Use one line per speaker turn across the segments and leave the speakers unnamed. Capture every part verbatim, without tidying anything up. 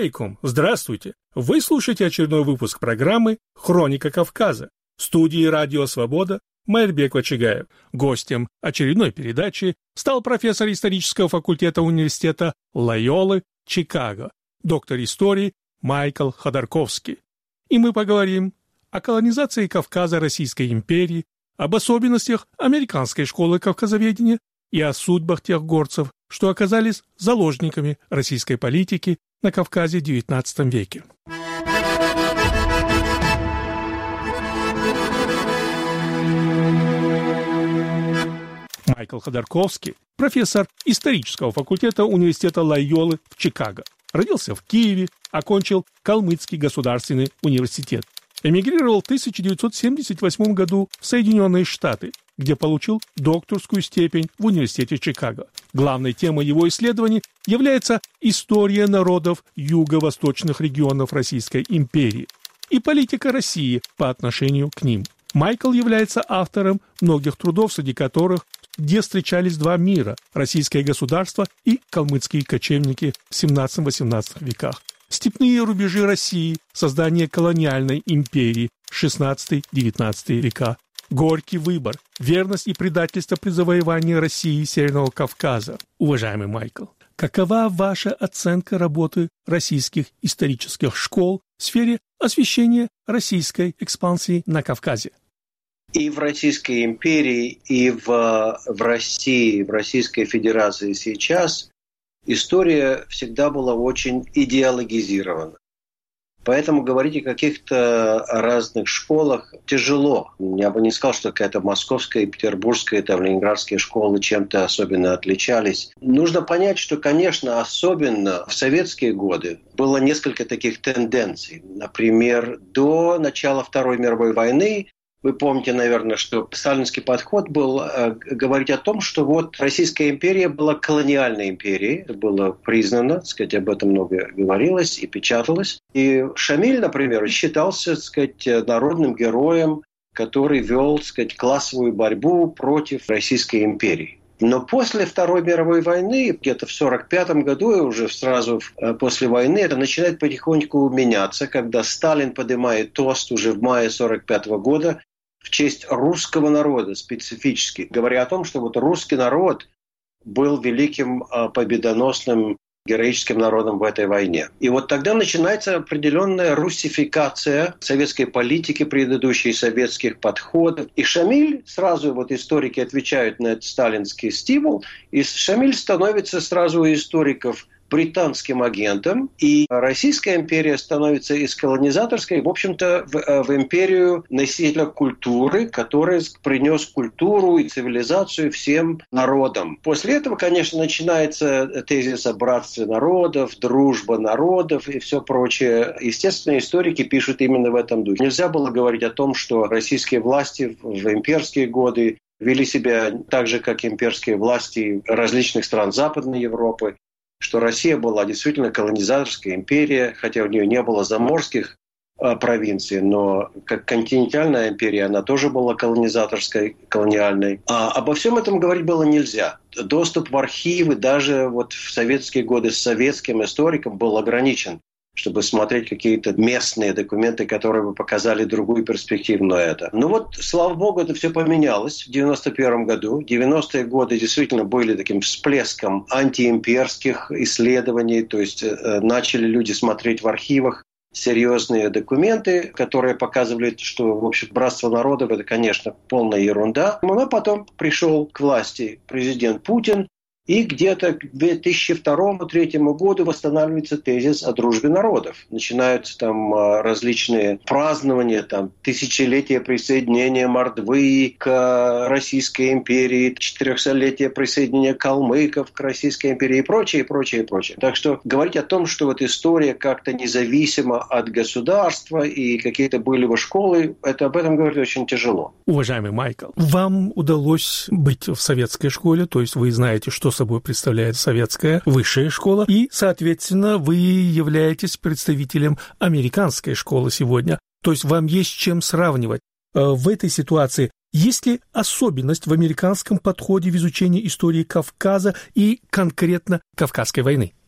алейкум! Здравствуйте! Вы слушаете очередной выпуск программы «Хроника Кавказа». В студии «Радио Свобода» Майрбек Вачигаев. Гостем очередной передачи стал профессор исторического факультета университета Лойолы, Чикаго, доктор истории Майкл Ходорковский. И мы поговорим о колонизации Кавказа Российской империи, об особенностях американской школы кавказоведения и о судьбах тех горцев, что оказались заложниками российской политики на Кавказе в девятнадцатом веке. Майкл Ходорковский, профессор исторического факультета университета Лойолы в Чикаго. Родился в Киеве, окончил Калмыцкий государственный университет. Эмигрировал в тысяча девятьсот семьдесят восьмом году в Соединенные Штаты, где получил докторскую степень в университете Чикаго. Главной темой его исследований является история народов юго-восточных регионов Российской империи и политика России по отношению к ним. Майкл является автором многих трудов, среди которых «Где встречались два мира – российское государство и калмыцкие кочевники в семнадцатом-восемнадцатом веках», «Степные рубежи России. Создание колониальной империи. шестнадцатый-девятнадцатый века», «Горький выбор. Верность и предательство при завоевании России и Северного Кавказа». Уважаемый Майкл, какова ваша оценка работы российских исторических школ в сфере освещения российской экспансии на Кавказе?
И в Российской империи, и в, в России, в Российской Федерации сейчас история всегда была очень идеологизирована. Поэтому говорить о каких-то разных школах тяжело. Я бы не сказал, что какая-то московская, петербургская, там, ленинградская школы чем-то особенно отличались. Нужно понять, что, конечно, особенно в советские годы было несколько таких тенденций. Например, до начала Второй мировой войны вы помните, наверное, что сталинский подход был э, говорить о том, что вот Российская империя была колониальной империей. Это было признано, так сказать, об этом много говорилось и печаталось. И Шамиль, например, считался, так сказать, народным героем, который вел, так сказать, классовую борьбу против Российской империи. Но после Второй мировой войны, где-то в сорок пятом году, и уже сразу после войны, это начинает потихоньку меняться, когда Сталин поднимает тост уже в мае сорок пятого года в честь русского народа специфически, говоря о том, что вот русский народ был великим победоносным героическим народом в этой войне. И вот тогда начинается определенная руссификация советской политики, предыдущей советских подходов. И Шамиль, сразу вот историки отвечают на этот сталинский стимул, и Шамиль становится сразу у историков британским агентом, и Российская империя становится из колонизаторской, в общем-то, в, в империю носителя культуры, который принес культуру и цивилизацию всем народам. После этого, конечно, начинается тезис о братстве народов, дружба народов и все прочее. Естественно, историки пишут именно в этом духе. Нельзя было говорить о том, что российские власти в имперские годы вели себя так же, как имперские власти различных стран Западной Европы, что Россия была действительно колонизаторская империя, хотя у нее не было заморских э, провинций, но как континентальная империя, она тоже была колонизаторской, колониальной. А обо всем этом говорить было нельзя. Доступ в архивы даже вот в советские годы с советским историком был ограничен, чтобы смотреть какие-то местные документы, которые бы показали другую перспективу на это. Ну вот, слава богу, это все поменялось в девяносто первом году. девяностые годы действительно были таким всплеском антиимперских исследований, то есть э, начали люди смотреть в архивах серьезные документы, которые показывали, что, в общем, братство народов – это, конечно, полная ерунда. Но потом пришел к власти президент Путин, и где-то к две тысячи второму — две тысячи третьему году восстанавливается тезис о дружбе народов. Начинаются там различные празднования, там, тысячелетие присоединения Мордвы к Российской империи, четырехсотлетие присоединения калмыков к Российской империи и прочее, и прочее, и прочее. Так что говорить о том, что вот история как-то независима от государства и какие-то были бы школы, это об этом говорить очень тяжело.
Уважаемый Майкл, вам удалось быть в советской школе, то есть вы знаете, что собой представляет советская высшая школа, и, соответственно, вы являетесь представителем американской школы сегодня. То есть вам есть чем сравнивать. В этой ситуации есть ли особенность в американском подходе в изучении истории Кавказа и конкретно Кавказской войны?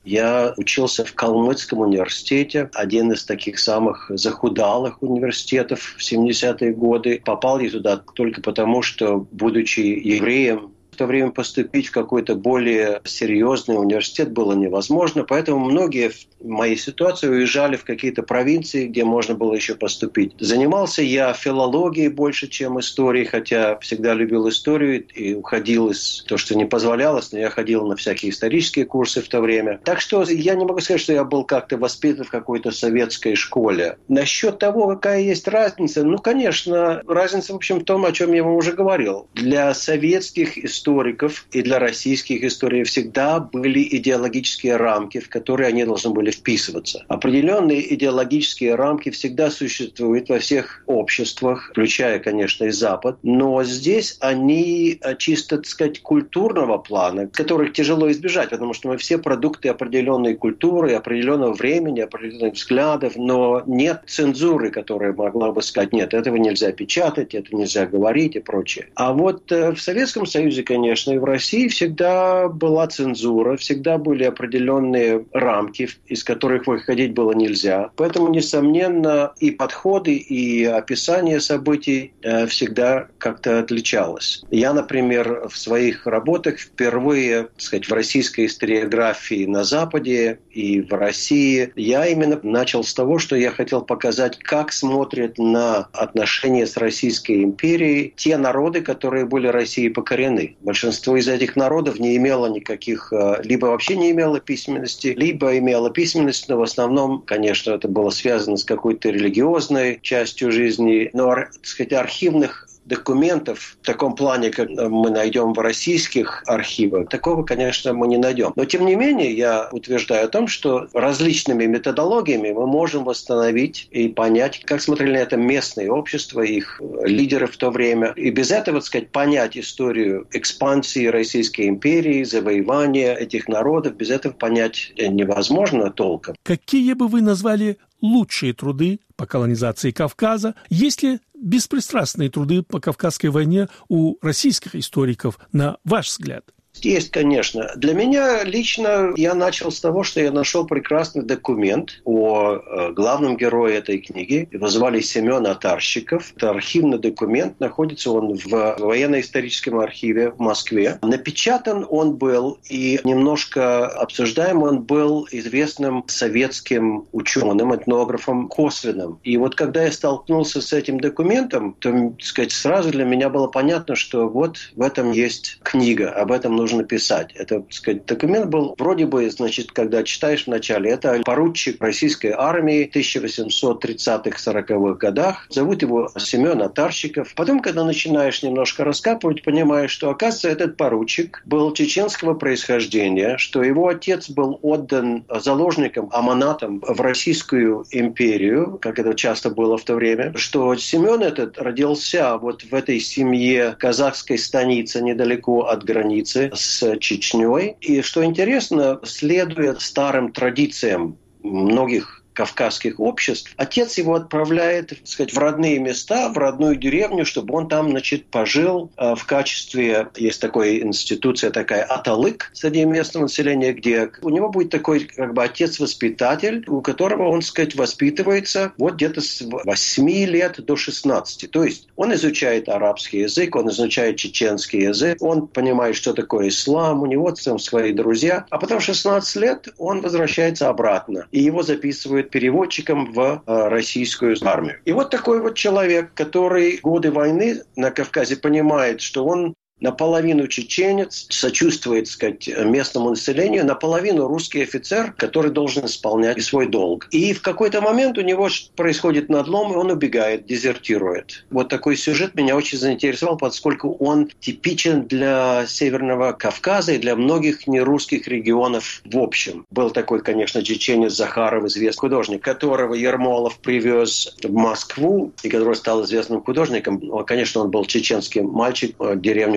Я учился в Калмыцком университете, один из таких самых захудалых университетов в семидесятые годы. Попал я туда только потому, что, будучи евреем, в то время поступить в какой-то более серьезный университет было невозможно, поэтому многие в моей ситуации уезжали в какие-то провинции, где можно было еще поступить. Занимался я филологией больше, чем историей, хотя всегда любил историю и уходил из того, что не позволялось, но я ходил на всякие исторические курсы в то время. Так что я не могу сказать, что я был как-то воспитан в какой-то советской школе. Насчет того, какая есть разница, ну, конечно, разница, в общем, в том, о чем я вам уже говорил. Для советских историков историков и для российских историков всегда были идеологические рамки, в которые они должны были вписываться. Определенные идеологические рамки всегда существуют во всех обществах, включая, конечно, и Запад, но здесь они чисто, так сказать, культурного плана, которых тяжело избежать, потому что мы все продукты определенной культуры, определенного времени, определенных взглядов, но нет цензуры, которая могла бы сказать, нет, этого нельзя печатать, это нельзя говорить и прочее. А вот в Советском Союзе, конечно, Конечно, и в России всегда была цензура, всегда были определенные рамки, из которых выходить было нельзя. Поэтому, несомненно, и подходы, и описание событий всегда как-то отличалось. Я, например, в своих работах впервые, так сказать, в российской историографии на Западе и в России, я именно начал с того, что я хотел показать, как смотрят на отношения с Российской империей те народы, которые были Россией покорены. Большинство из этих народов не имело никаких, либо вообще не имело письменности, либо имело письменность, но в основном, конечно, это было связано с какой-то религиозной частью жизни, но, так сказать, архивных документов в таком плане, как мы найдем в российских архивах, такого, конечно, мы не найдем. Но, тем не менее, я утверждаю о том, что различными методологиями мы можем восстановить и понять, как смотрели на это местные общества, их лидеры в то время. И без этого, так сказать, понять историю экспансии Российской империи, завоевания этих народов, без этого понять невозможно толком.
Какие бы вы назвали лучшие труды по колонизации Кавказа, есть ли беспристрастные труды по Кавказской войне у российских историков, на ваш взгляд?
Есть, конечно. Для меня лично я начал с того, что я нашел прекрасный документ о э, главном герое этой книги. Его звали Семен Атарщиков. Это архивный документ. Находится он в военно-историческом архиве в Москве. Напечатан он был и немножко обсуждаем он был известным советским ученым, этнографом Косвенным. И вот когда я столкнулся с этим документом, то, так сказать, сразу для меня было понятно, что вот в этом есть книга, об этом нужно нужно писать. Это, так сказать, документ был вроде бы, значит, когда читаешь вначале, это поручик российской армии в тысяча восемьсот тридцатых-сороковых годах. Зовут его Семен Атарщиков. Потом, когда начинаешь немножко раскапывать, понимаешь, что, оказывается, этот поручик был чеченского происхождения, что его отец был отдан заложником, аманатом в Российскую империю, как это часто было в то время, что Семен этот родился вот в этой семье казахской станицы недалеко от границы с Чечней. И что интересно, следуя старым традициям многих кавказских обществ, отец его отправляет, так сказать, в родные места, в родную деревню, чтобы он там, значит, пожил э, в качестве, есть такая институция, такая аталык среди местного населения, где у него будет такой, как бы, отец-воспитатель, у которого он, так сказать, воспитывается вот где-то с восьми лет до шестнадцати. То есть он изучает арабский язык, он изучает чеченский язык, он понимает, что такое ислам, у него там свои друзья, а потом в шестнадцать лет он возвращается обратно, и его записывают переводчиком в э, российскую армию. И вот такой вот человек, который в годы войны на Кавказе понимает, что он наполовину чеченец, сочувствует, так сказать, местному населению, наполовину русский офицер, который должен исполнять свой долг. И в какой-то момент у него происходит надлом, и он убегает, дезертирует. Вот такой сюжет меня очень заинтересовал, поскольку он типичен для Северного Кавказа и для многих нерусских регионов в общем. Был такой, конечно, чеченец Захаров, известный художник, которого Ермолов привез в Москву, и который стал известным художником. Конечно, он был чеченский мальчик, деревню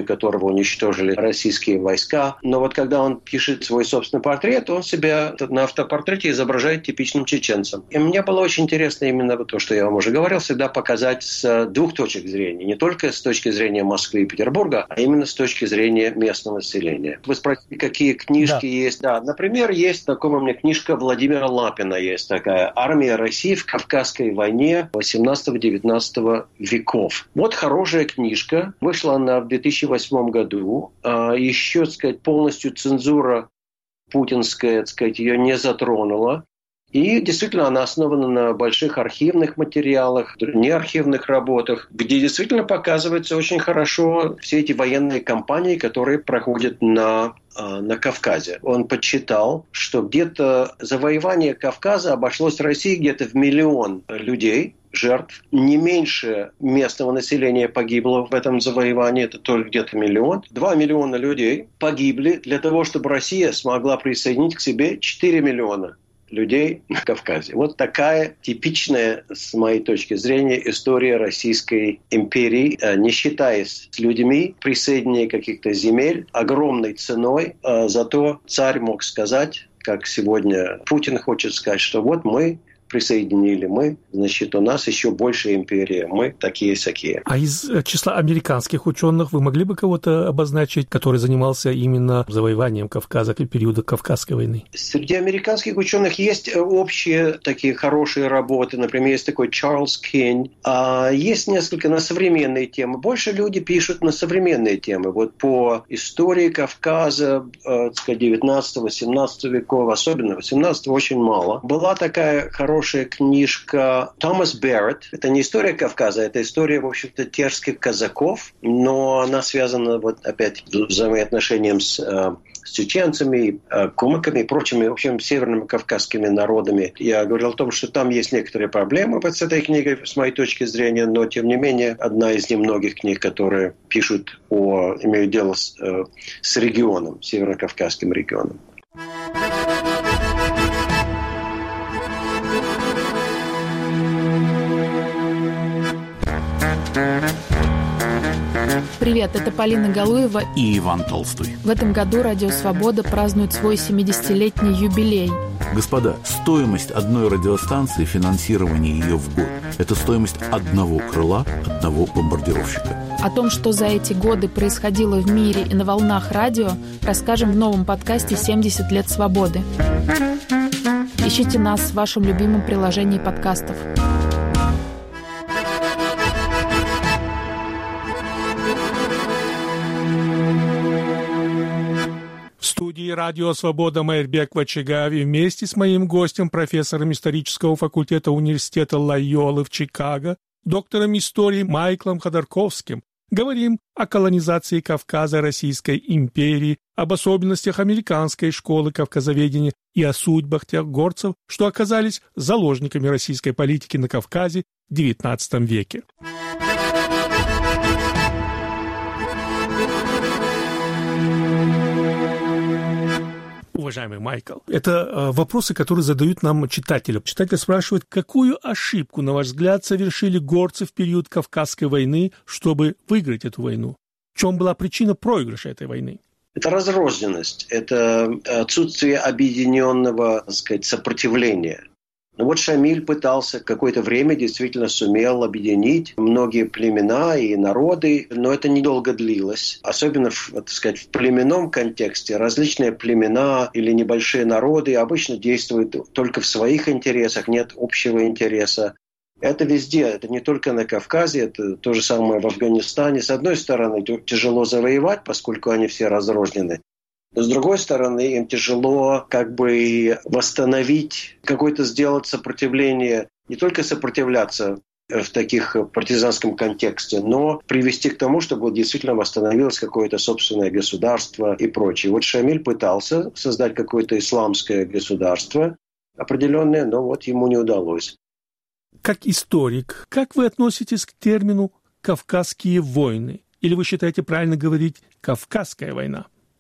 которого уничтожили российские войска. Но вот когда он пишет свой собственный портрет, он себя на автопортрете изображает типичным чеченцем. И мне было очень интересно именно то, что я вам уже говорил, всегда показать с двух точек зрения. Не только с точки зрения Москвы и Петербурга, а именно с точки зрения местного населения. Вы спросили, какие книжки да. есть. Да, например, есть знакомая мне книжка Владимира Лапина, есть такая «Армия России в Кавказской войне восемнадцатого-девятнадцатого веков». Вот хорошая книжка. Вышла она в две тысячи восьмом году. Еще, так сказать, полностью цензура путинская, так сказать, ее не затронула. И действительно она основана на больших архивных материалах, неархивных работах, где действительно показываются очень хорошо все эти военные кампании, которые проходят на, на Кавказе. Он подсчитал, что где-то завоевание Кавказа обошлось России где-то в миллион людей, жертв. Не меньше местного населения погибло в этом завоевании, это только где-то миллион. Два миллиона людей погибли для того, чтобы Россия смогла присоединить к себе четыре миллиона людей на Кавказе. Вот такая типичная, с моей точки зрения, история Российской империи, не считаясь с людьми, присоединение каких-то земель огромной ценой. Зато царь мог сказать, как сегодня Путин хочет сказать, что вот мы присоединили, мы, значит, у нас еще больше империя, мы такие-сякие.
А из числа американских ученых вы могли бы кого-то обозначить, который занимался именно завоеванием Кавказа в период Кавказской войны?
Среди американских ученых есть общие такие хорошие работы, например, есть такой Чарльз Кинь, а есть несколько на современные темы. Больше люди пишут на современные темы. Вот по истории Кавказа, так сказать, девятнадцатого-восемнадцатого веков, особенно восемнадцатого, очень мало. Была такая хорошая Хорошая книжка Томас Берретт. Это не история Кавказа, это история, в общем-то, терских казаков, но она связана, вот опять, с взаимоотношением с, с чеченцами, кумыками и прочими, в общем, северными кавказскими народами. Я говорил о том, что там есть некоторые проблемы вот с этой книгой, с моей точки зрения, но, тем не менее, одна из немногих книг, которые пишут о, имеют дело с, с регионом, северокавказским регионом.
Привет, это Полина Галуева
и Иван Толстой.
В этом году Радио Свобода празднует свой семидесятилетний юбилей.
Господа, стоимость одной радиостанции, финансирование ее в год – это стоимость одного крыла, одного бомбардировщика.
О том, что за эти годы происходило в мире и на волнах радио, расскажем в новом подкасте «семьдесят лет свободы». Ищите нас в вашем любимом приложении подкастов.
В студии «Радио Свобода» Майрбек Вачигави вместе с моим гостем, профессором исторического факультета университета Лойолы в Чикаго, доктором истории Майклом Ходорковским, говорим о колонизации Кавказа Российской империи, об особенностях американской школы кавказоведения и о судьбах тех горцев, что оказались заложниками российской политики на Кавказе в девятнадцатом веке. Уважаемый Майкл, это э, вопросы, которые задают нам читатели. Читатель спрашивает, какую ошибку, на ваш взгляд, совершили горцы в период Кавказской войны, чтобы выиграть эту войну? В чем была причина проигрыша этой войны?
Это разрозненность, это отсутствие объединенного, так сказать, сопротивления. Ну вот Шамиль пытался какое-то время, действительно сумел объединить многие племена и народы, но это недолго длилось. Особенно, в, так сказать, в племенном контексте различные племена или небольшие народы обычно действуют только в своих интересах, нет общего интереса. Это везде, это не только на Кавказе, это то же самое в Афганистане. С одной стороны, тяжело завоевать, поскольку они все разрознены. Но, с другой стороны, им тяжело как бы восстановить, какое-то сделать сопротивление, не только сопротивляться в таких партизанском контексте, но привести к тому, чтобы действительно восстановилось какое-то собственное государство и прочее. Вот Шамиль пытался создать какое-то исламское государство определенное, но вот ему не удалось.
Как историк, как вы относитесь к термину «Кавказские войны»? Или вы считаете правильно говорить «Кавказская война»?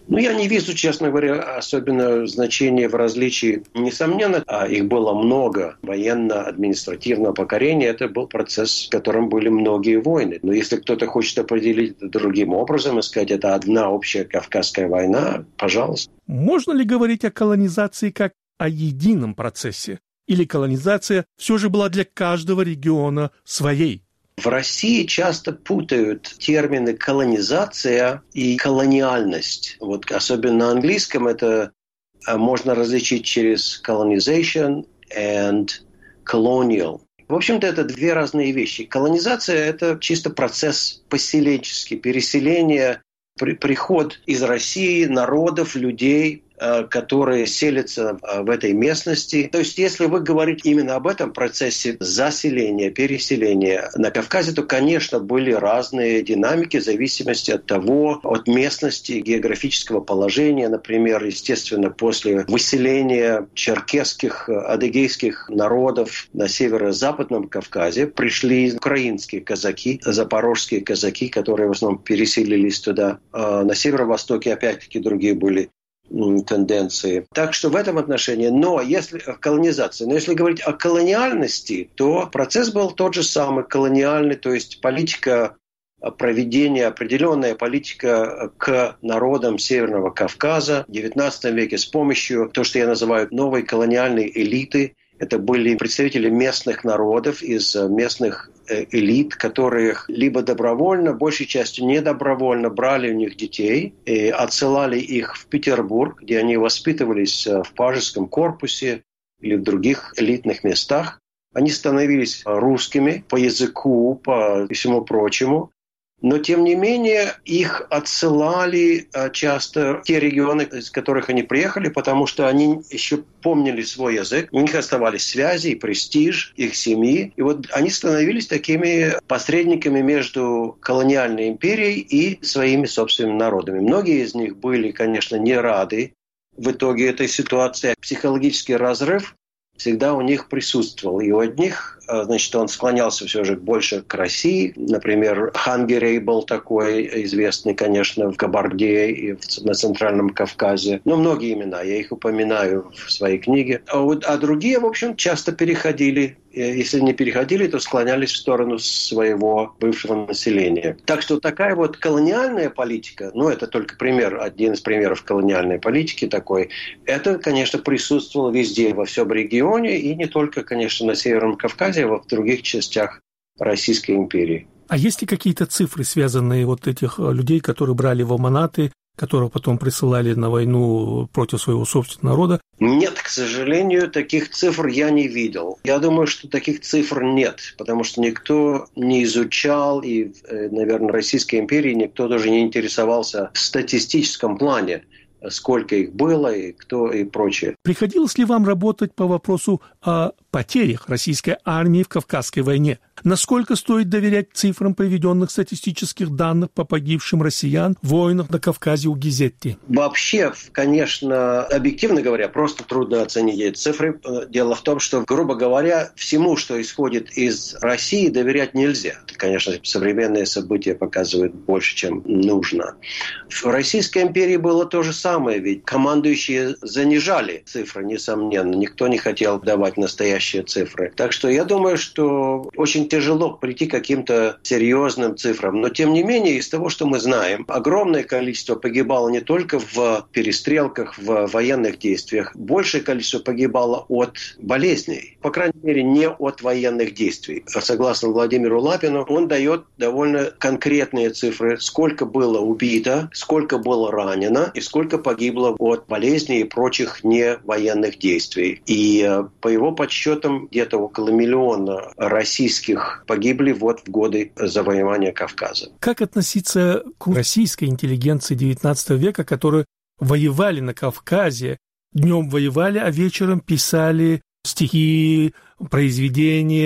Ну, я не вижу, честно говоря, особенно значения в различии. Несомненно, их было много. Военно-административного покорения – это был процесс, в котором были многие войны. Но если кто-то хочет определить это другим образом и сказать, это одна общая Кавказская война, пожалуйста.
Можно ли говорить о колонизации как о едином процессе? Или колонизация все же была для каждого региона своей?
В России часто путают термины колонизация и колониальность. Вот особенно на английском это можно различить через colonization and colonial. В общем-то, это две разные вещи. Колонизация – это чисто процесс поселенческий, переселение, при, приход из России народов, людей, которые селятся в этой местности. То есть, если вы говорите именно об этом процессе заселения, переселения на Кавказе, то, конечно, были разные динамики в зависимости от того, от местности, географического положения. Например, естественно, после выселения черкесских, адыгейских народов на северо-западном Кавказе пришли украинские казаки, запорожские казаки, которые в основном переселились туда. На северо-востоке, опять-таки, другие были тенденции. Так что в этом отношении, но если колонизация, но если говорить о колониальности, то процесс был тот же самый, колониальный, то есть политика проведения, определенная политика к народам Северного Кавказа в девятнадцатом веке с помощью того, что я называю новой колониальной элиты. Это были представители местных народов из местных элит, которые либо добровольно, большей частью недобровольно брали у них детей и отсылали их в Петербург, где они воспитывались в Пажеском корпусе или в других элитных местах. Они становились русскими по языку, по всему прочему. Но, тем не менее, их отсылали часто в те регионы, из которых они приехали, потому что они еще помнили свой язык. У них оставались связи и престиж их семьи. И вот они становились такими посредниками между колониальной империей и своими собственными народами. Многие из них были, конечно, не рады в итоге этой ситуации. Психологический разрыв всегда у них присутствовал. И у одних, значит, он склонялся все же больше к России. Например, Хангерей был такой известный, конечно, в Кабарде и на Центральном Кавказе. Но многие имена, я их упоминаю в своей книге. А, вот, а другие, в общем, часто переходили. Если не переходили, то склонялись в сторону своего бывшего населения. Так что такая вот колониальная политика, ну, это только пример, один из примеров колониальной политики такой, это, конечно, присутствовало везде, во всем регионе, и не только, конечно, на Северном Кавказе, а в других частях Российской империи.
А есть ли какие-то цифры, связанные вот этих людей, которые брали в аманаты, которых потом присылали на войну против своего собственного народа?
Нет, к сожалению, таких цифр я не видел. Я думаю, что таких цифр нет, потому что никто не изучал, и, наверное, в Российской империи никто даже не интересовался в статистическом плане, сколько их было и кто и прочее.
Приходилось ли вам работать по вопросу о потерях российской армии в Кавказской войне? Насколько стоит доверять цифрам приведенных статистических данных по погибшим россиян в войнах на Кавказе у Гизетти?
Вообще, конечно, объективно говоря, просто трудно оценить эти цифры. Дело в том, что, грубо говоря, всему, что исходит из России, доверять нельзя. Это, конечно, современные события показывают больше, чем нужно. В Российской империи было то же самое, ведь командующие занижали цифры, несомненно. Никто не хотел давать настоящие цифры. Так что я думаю, что очень тяжело прийти к каким-то серьезным цифрам. Но, тем не менее, из того, что мы знаем, огромное количество погибало не только в перестрелках, в военных действиях. Большее количество погибало от болезней. По крайней мере, не от военных действий. Согласно Владимиру Лапину, он дает довольно конкретные цифры. Сколько было убито, сколько было ранено и сколько погибло от болезней и прочих невоенных действий. И по его подсчетам, где-то около миллиона российских погибли вот в годы завоевания Кавказа.
Как относиться к российской интеллигенции девятнадцатого века, которые воевали на Кавказе, днем воевали, а вечером писали стихи, произведения,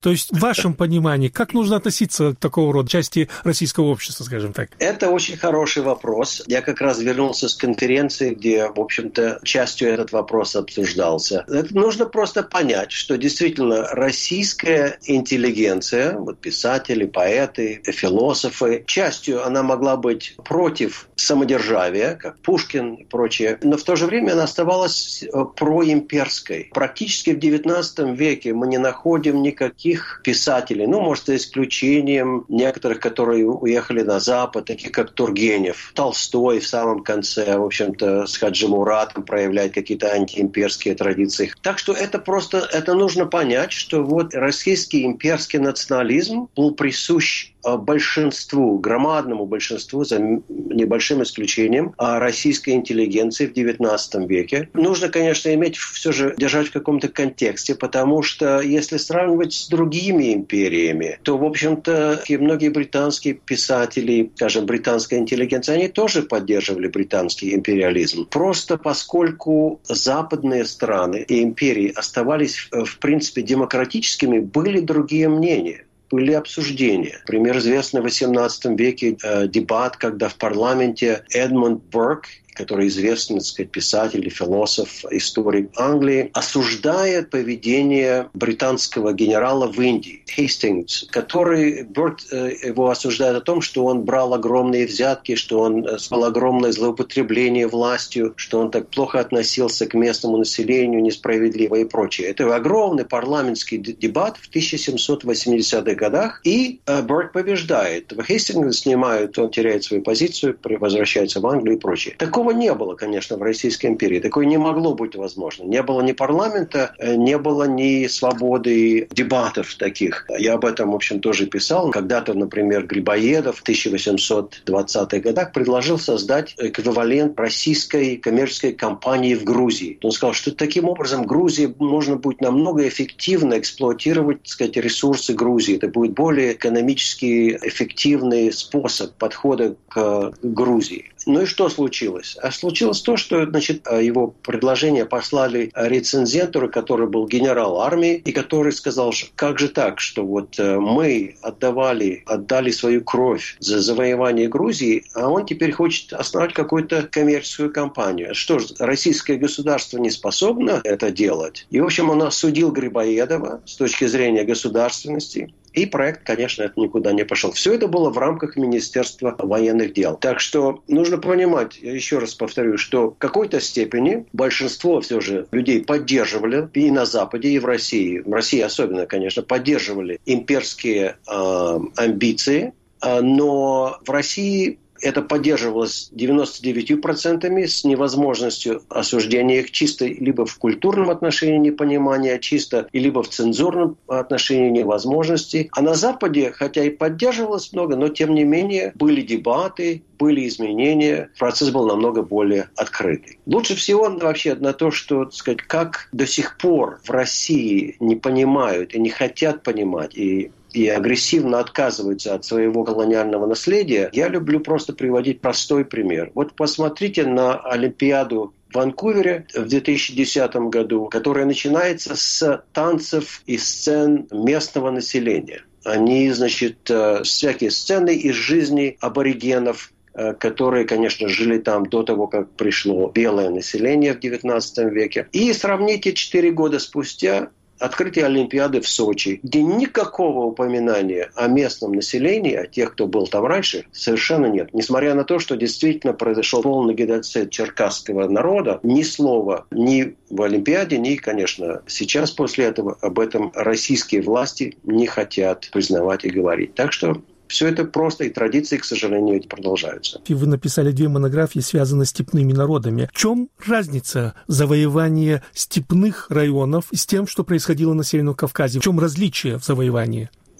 То есть в вашем понимании, как нужно относиться к такого рода части российского общества, скажем так?
Это очень хороший вопрос. Я как раз вернулся с конференции, где, в общем-то, частью этот вопрос обсуждался. Это нужно просто понять, что действительно российская интеллигенция, вот писатели, поэты, философы, частью она могла быть против самодержавия, как Пушкин и прочее, но в то же время она оставалась проимперской. Практически в девятнадцатом веке мы не находим никаких писателей, ну, может, за исключением некоторых, которые уехали на Запад, таких как Тургенев. Толстой в самом конце, в общем-то, с Хаджи Муратом проявляет какие-то антиимперские традиции. Так что это просто, это нужно понять, что вот российский имперский национализм был присущ большинству, громадному большинству, за небольшим исключением, российской интеллигенции в девятнадцатом веке. Нужно, конечно, иметь все же, держать в каком-то контексте, потому что если сравнивать с другими империями, то, в общем-то, и многие британские писатели, скажем, британская интеллигенция, они тоже поддерживали британский империализм. Просто поскольку западные страны и империи оставались, в принципе, демократическими, были другие мнения. Были обсуждения. Пример известный в восемнадцатом веке э, дебат, когда в парламенте Эдмунд Бёрк, который известный, так сказать, писатель, философ, историк Англии, осуждает поведение британского генерала в Индии, Хейстингс, который, Бёрк его осуждает о том, что он брал огромные взятки, что он сделал огромное злоупотребление властью, что он так плохо относился к местному населению, несправедливо и прочее. Это огромный парламентский дебат в тысяча семьсот восьмидесятых годах, и Бёрк побеждает. Хейстингс снимают, он теряет свою позицию, возвращается в Англию и прочее. Такого не было, конечно, в Российской империи. Такое не могло быть возможно. Не было ни парламента, не было ни свободы дебатов таких. Я об этом, в общем, тоже писал. Когда-то, например, Грибоедов в тысяча восемьсот двадцатых годах предложил создать эквивалент российской коммерческой компании в Грузии. Он сказал, что таким образом Грузии можно будет намного эффективно эксплуатировать, так сказать, ресурсы Грузии. Это будет более экономически эффективный способ подхода к Грузии. Ну и что случилось? А случилось то, что, значит, его предложение послали рецензентору, который был генерал армии, и который сказал, что как же так, что вот мы отдавали, отдали свою кровь за завоевание Грузии, а он теперь хочет основать какую-то коммерческую компанию. Что ж, российское государство не способно это делать. И, в общем, он осудил Грибоедова с точки зрения государственности. И проект, конечно, это никуда не пошел. Все это было в рамках Министерства военных дел. Так что нужно понимать, я еще раз повторю, что в какой-то степени большинство все же людей поддерживали и на Западе, и в России. В России особенно, конечно, поддерживали имперские э, амбиции. Э, но в России это поддерживалось девяносто девять процентов с невозможностью осуждения их чисто либо в культурном отношении непонимания, чисто, либо в цензурном отношении невозможности. А на Западе, хотя и поддерживалось много, но тем не менее были дебаты, были изменения, процесс был намного более открытый. Лучше всего вообще на то, что, так сказать, как до сих пор в России не понимают и не хотят понимать, и и агрессивно отказываются от своего колониального наследия, я люблю просто приводить простой пример. Вот посмотрите на Олимпиаду в Ванкувере в две тысячи десятом году, которая начинается с танцев и сцен местного населения. Они, значит, всякие сцены из жизни аборигенов, которые, конечно, жили там до того, как пришло белое население в девятнадцатом веке. И сравните четыре года спустя открытие Олимпиады в Сочи, где никакого упоминания о местном населении, о тех, кто был там раньше, совершенно нет. Несмотря на то, что действительно произошел полный геноцид черкасского народа, ни слова ни в Олимпиаде, ни, конечно, сейчас после этого об этом российские власти не хотят признавать и говорить. Так что все это просто, и традиции, к сожалению, продолжаются.
И вы написали две монографии, связанные с степными народами. В чем разница завоевания степных районов с тем, что происходило на Северном Кавказе? В чем различие в завоевании?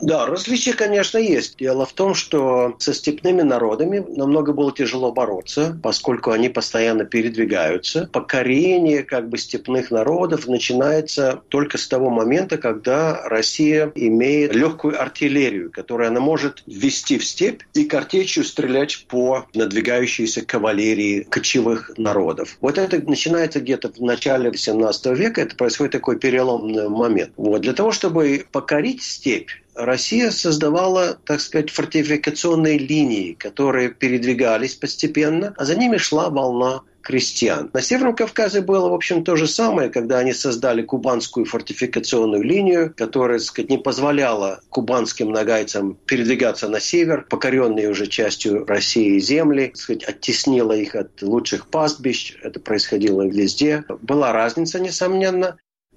Да, различия, конечно, есть. Дело в том, что со степными народами намного было тяжело бороться, поскольку они постоянно передвигаются. Покорение как бы степных народов начинается только с того момента, когда Россия имеет легкую артиллерию, которую она может ввести в степь и картечью стрелять по надвигающейся кавалерии кочевых народов. Вот это начинается где-то в начале восемнадцатого века, это происходит такой переломный момент. Вот. Для того, чтобы покорить степь, Россия создавала, так сказать, фортификационные линии, которые передвигались постепенно, а за ними шла волна крестьян. На Северном Кавказе было, в общем, то же самое, когда они создали кубанскую фортификационную линию, которая, так сказать, не позволяла кубанским нагайцам передвигаться на север, покоренные уже частью России земли, так сказать, оттеснила их от лучших пастбищ. Это происходило везде. Была разница, несомненно.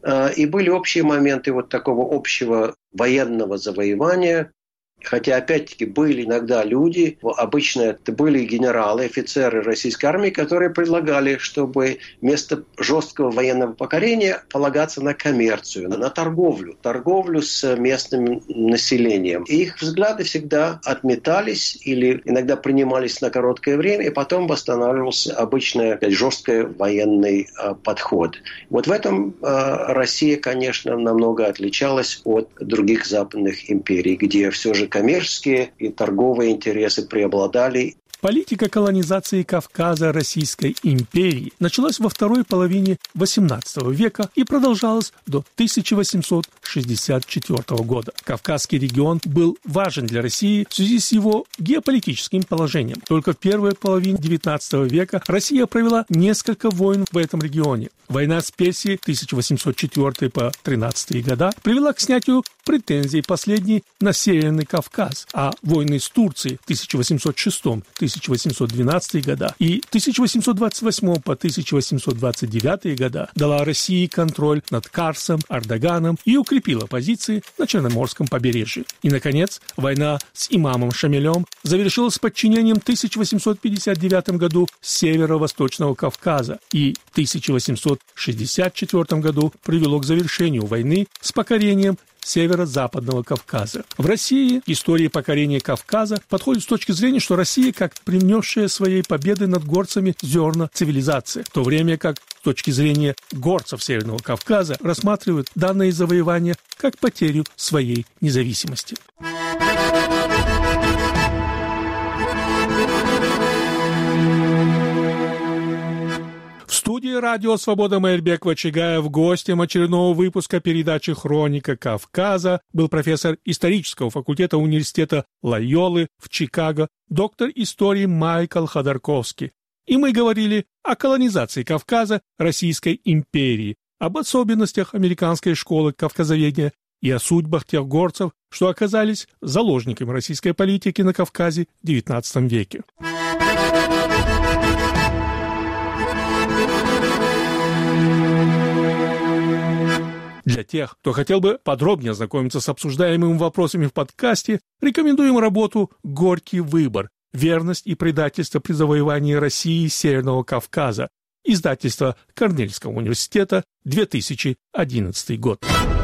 И были общие моменты вот такого общего военного завоевания. Хотя, опять-таки, были иногда люди, обычно это были генералы, офицеры российской армии, которые предлагали, чтобы вместо жесткого военного покорения полагаться на коммерцию, на торговлю, торговлю с местным населением. И их взгляды всегда отметались или иногда принимались на короткое время, и потом восстанавливался обычный жесткий военный подход. Вот в этом Россия, конечно, намного отличалась от других западных империй, где все же коммерческие и торговые интересы преобладали.
Политика колонизации Кавказа Российской империи началась во второй половине восемнадцатого века и продолжалась до тысяча восемьсот шестьдесят четвёртого года. Кавказский регион был важен для России в связи с его геополитическим положением. Только в первой половине девятнадцатого века Россия провела несколько войн в этом регионе. Война с Персией тысяча восемьсот четвёртый по тринадцатый года привела к снятию претензий последней на Северный Кавказ, а войны с Турцией в тысяча восемьсот шестом — тысяча восемьсот двенадцатый года и тысяча восемьсот двадцать восьмом по тысяча восемьсот двадцать девятый года дала России контроль над Карсом, Ардаганом и укрепила позиции на Черноморском побережье. И, наконец, война с имамом Шамилем завершилась подчинением в тысяча восемьсот пятьдесят девятом году северо-восточного Кавказа и в тысяча восемьсот шестьдесят четвёртом году привело к завершению войны с покорением северо-западного Кавказа. В России история покорения Кавказа подходит с точки зрения, что Россия как принесшая своей победы над горцами зерна цивилизации, в то время как с точки зрения горцев Северного Кавказа рассматривают данное завоевание как потерю своей независимости. В студии радио «Свобода» Майрбек Вачигаев гостем очередного выпуска передачи «Хроника Кавказа» был профессор исторического факультета университета Лойолы в Чикаго, доктор истории Майкл Ходорковский. И мы говорили о колонизации Кавказа Российской империи, об особенностях американской школы кавказоведения и о судьбах тех горцев, что оказались заложниками российской политики на Кавказе в девятнадцатом веке. Для тех, кто хотел бы подробнее ознакомиться с обсуждаемыми вопросами в подкасте, рекомендуем работу «Горький выбор. Верность и предательство при завоевании России и Северного Кавказа», издательство Корнельского университета, две тысячи одиннадцатый год.